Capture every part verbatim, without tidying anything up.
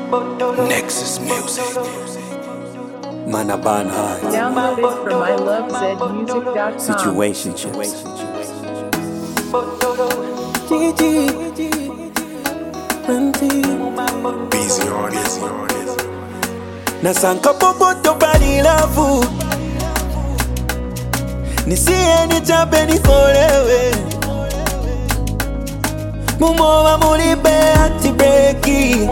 Nexus Music. Man a ban hard. Download it from I love zed music dot com. Situationships. Busy on it. Nasanka popoto bali lavu Nisiye ni chape ni forewe Mumowa mulibe ati breaki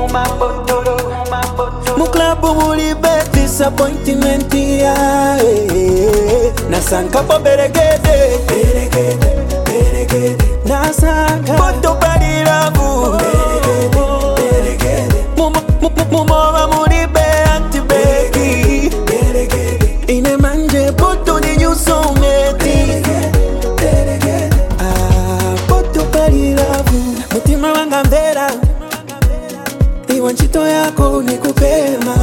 Muklabu mulibe disappointment ya Nasanka po beregede Nasanka poto bali lavu Mumowa mulibe ati breaki Ine manje poto ni nyuso umeti Ah, poto bali lavu Mutima wanga mvera Iwa nchito yako ni kupema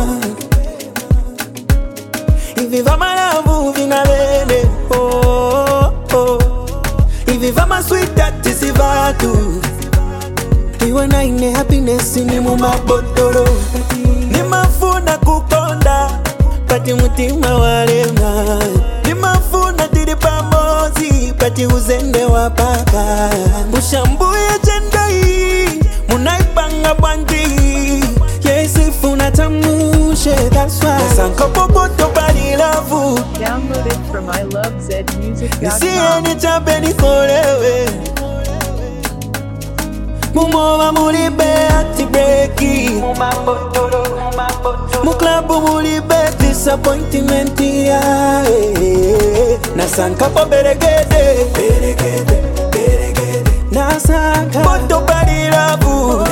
Ivi vama lavu vinalele Oh, oh Ivi vama sweet ati sivatu Iwa na ine happiness ni mumabotoro Ni mafuna kukonda Pati mutima walema Ni mafuna tiri pamozi Pati uzende wapaka Ushambuye jendai Munaipanga bandi Yesi funa tamushe That's why Nasanka popoto bali lavu Download it from I love zed music dot Nisiye com. ni chape ni forewe Mumowa mulibe ati breaki Muklabu mulibe disappointment ya Nasanka po beregede Nasanka poto bali lavu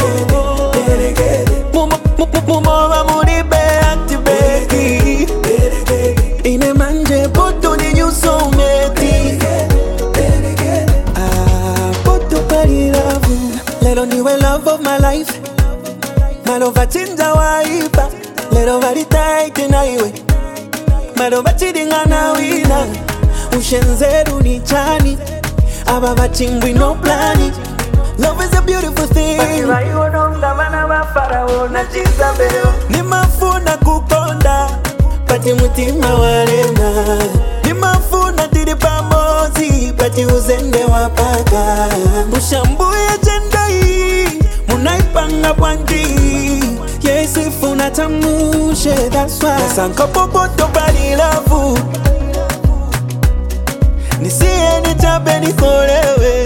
Mumowa mulibe ati breaki Ine manje poto ni nyuso umeti Ah, poto bali lavu Lelo niwe love of my life Malova chinja waipa Lelo vari tight na iwe Malova chidinga na wina Ushenzeru ni chani Aba vachimbwi no plani Love is a beautiful thing Ni mafuna kukonda Pati mutima walema Ni mafuna tiri pamozi Pati uzende wapaka Ushambuye jendai Munaipanga bwanji Yesi funa tamushe That's why Nasanka popoto bali lavu Nisiye ni chape ni forewe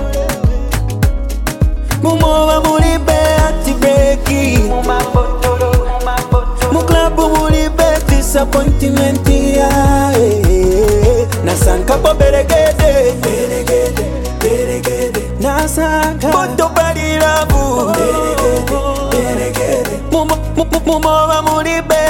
Mumowa mulibe ati breaki Muklabu mulibe disappointment ya Nasanka po beregede Nasanka poto bali lavu Mumowa mulibe